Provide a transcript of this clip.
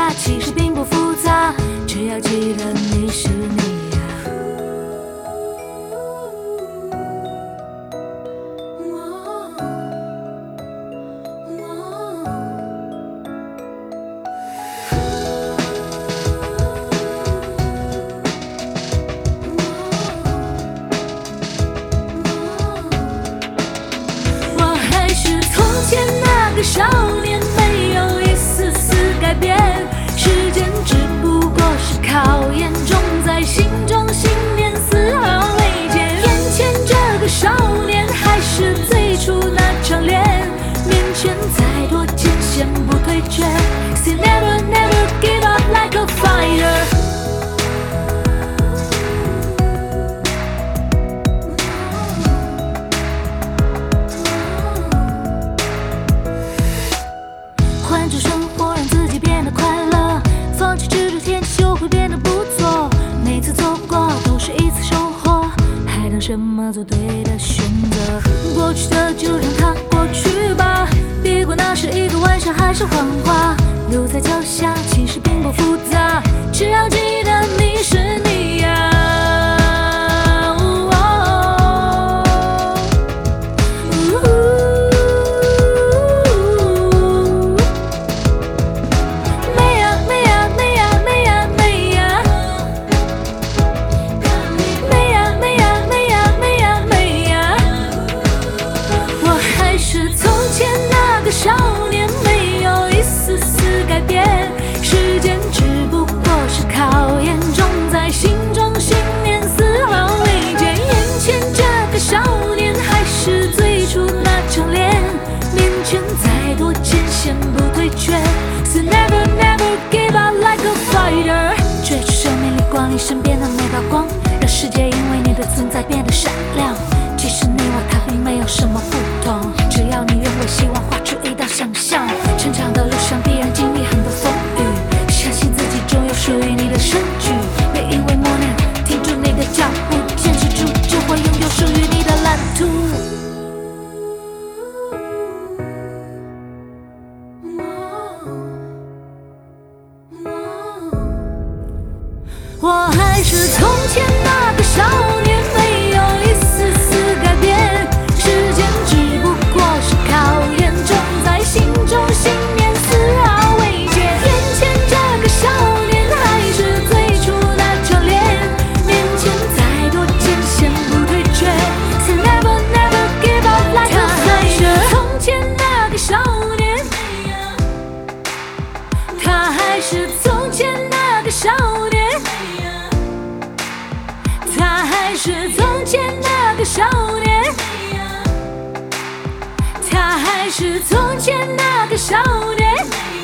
下，其实并不复杂，只要记得你是你呀。我还是从前那个少年，没有一丝丝改变，时间只不过是考验，种在心中，信念丝毫未减。眼前这个少年还是最初那张脸，面前再多艰险不退却 Still never never give up like a fighter。 换种生活让自己变得快乐，放弃执着天气就会变得不错，每次错过都是一次收获，还等什么做对的选择？过去的就让它过去吧，别管那是一个玩笑还是谎话，留在脚下其实并不复杂，只要记得你是你呀。少年没有一丝丝改变，时间只不过是考验，种在心中，信念丝毫未减。眼前这个少年还是最初那张脸，面前再多艰险不退却 So never never give up like a fighter。 追逐生命里光临身边的每道光，让世界因为你的存在变得闪亮。其实你我他并没有什么不同，只要你愿为希望画出一道想象。成长的路上必然经历很多风雨，相信自己终有属于你的声句。别因为磨难停住你的脚步，坚持住就会拥有属于你的蓝图。我还是从前那个少年，没有一丝丝改变，时间只不过是考验，种在心中，信念丝毫未减。眼前这个少年还是最初那张脸，面前再多艰险不退却 So never never give up like a fighter。 从前那个少年，他还是从前那个少年，他还是从前那个少年，他还是从前那个少年。